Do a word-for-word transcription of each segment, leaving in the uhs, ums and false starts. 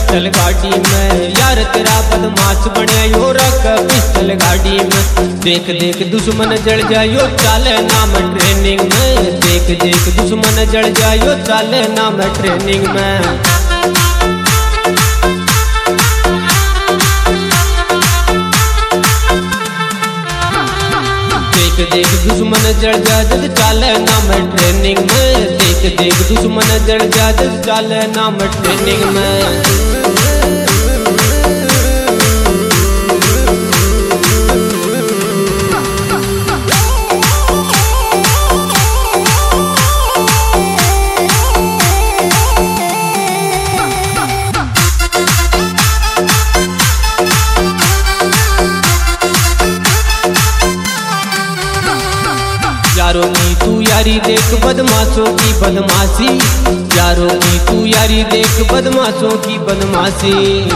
Pistol गाड़ी में। यार तेरा बदमाश बने यो रख पिस्टल गाड़ी में। देख देख दुश्मन जड़ जायो चाले नाम ट्रेनिंग में। देख देख दुश्मन जड़ जायो चाले नाम ट्रेनिंग में। देख देख दुश्मन जड़ जा जद चाले नाम ट्रेनिंग में। देख देख दुश्मन जड़ जा जद चाले नाम ट्रेनिंग में। यारों की तू यारी देख बदमाशों की बदमाशी। यारों की तू यारी देख बदमाशों की बदमाशी।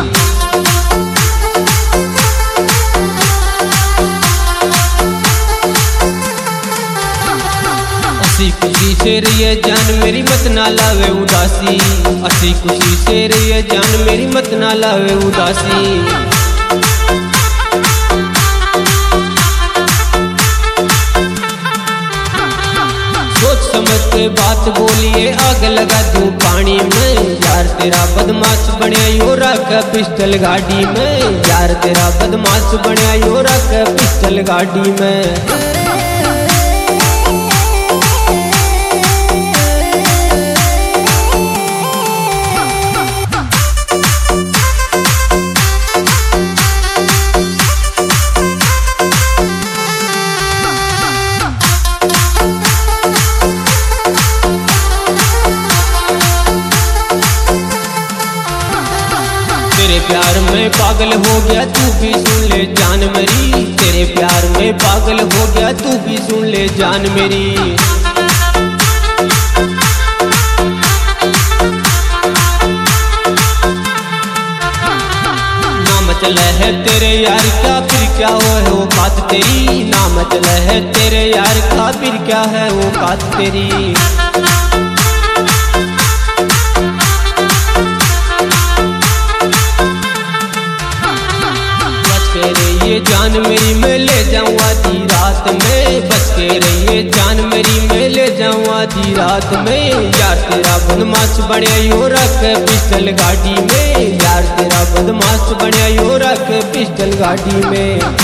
हंसी खुशी से रहिए जान मेरी मत ना लावे उदासी। हंसी खुशी से रहिए जान मेरी मत ना लावे उदासी। सोच समझ के बात बोलिए आग लगा दूं पानी में। यार तेरा बदमाश बने यो रख पिस्टल गाड़ी में। यार तेरा बदमाश बने यो रख पिस्टल गाड़ी में। तेरे प्यार में पागल हो गया तू भी सुन ले जान मेरी। तेरे प्यार में पागल हो गया तू भी सुन ले जान मेरी। नाम चला है तेरे यार का फिर क्या हो है वो बात तेरी। नाम चला है तेरे यार का फिर क्या है वो बात तेरी। रहिए जान मेरी मैं ले जाऊँ आधी रात में। बच के रहिए जान मेरी मैं ले जाऊँ आधी रात में। यार तेरा बदमाश बने यो रख पिस्टल गाड़ी में। यार तेरा बदमाश बने यो रख पिस्टल गाड़ी में।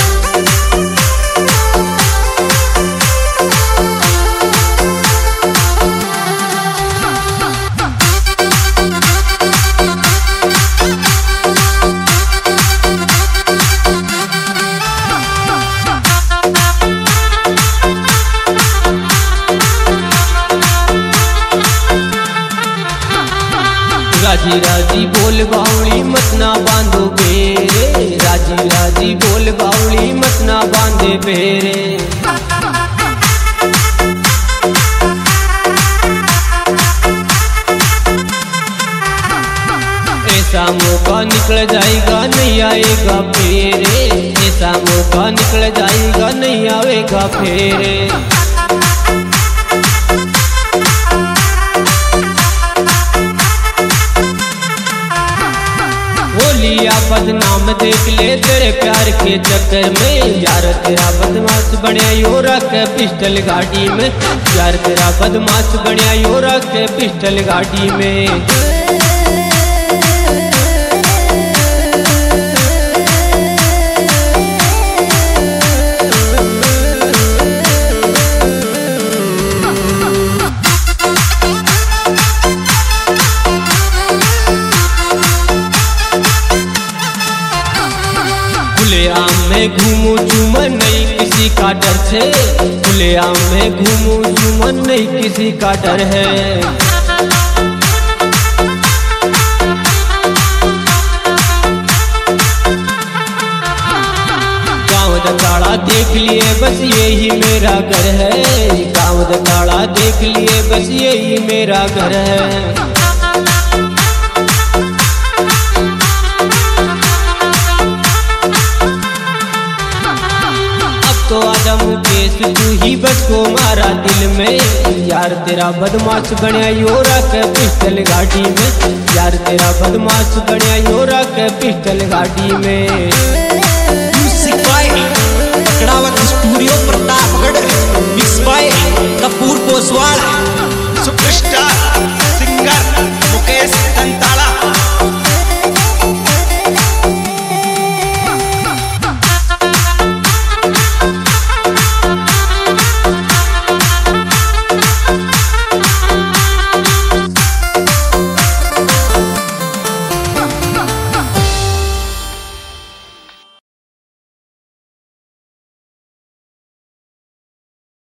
राजी राजी बोल बावली मत ना बांधो बेरे। राजी राजी बोल बावली मत ना बांधे बेरे। ऐसा मौका निकल जाएगा नहीं आएगा फेरे। ऐसा मौका निकल जाएगा नहीं आएगा फेरे। लिया बदनाम देख ले तेरे प्यार के चक्कर में। यार तेरा बदमाश बने यो रख पिस्टल गाड़ी में। यार तेरा बदमाश बने यो रख पिस्टल गाड़ी में। खुलेआम में घूमू चुमन नहीं किसी का डर से। खुलेआम में घूमू चुमन नहीं किसी का डर है। गाँव दकाड़ा देख लिए बस यही मेरा घर है। गाँव दकाड़ा देख लिए बस यही मेरा घर है। तो आजा मुकेश तू ही बस को मारा दिल में। यार तेरा बदमाश बनया यो रख पिस्टल गाड़ी में। यार तेरा बदमाश बनया यो रख पिस्टल गाड़ी में।